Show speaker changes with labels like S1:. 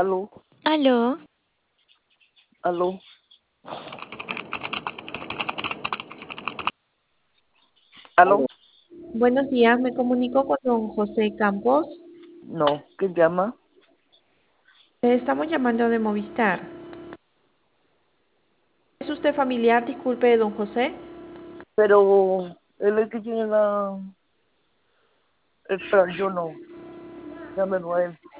S1: Aló,
S2: Aló,
S1: aló, aló.
S3: Buenos días, me comunico con don José Campos.
S1: No, ¿quién llama?
S3: Estamos llamando de Movistar. ¿Es usted familiar, disculpe, don José?
S1: Pero él es el que tiene la... Espera, yo no. Llámelo a él.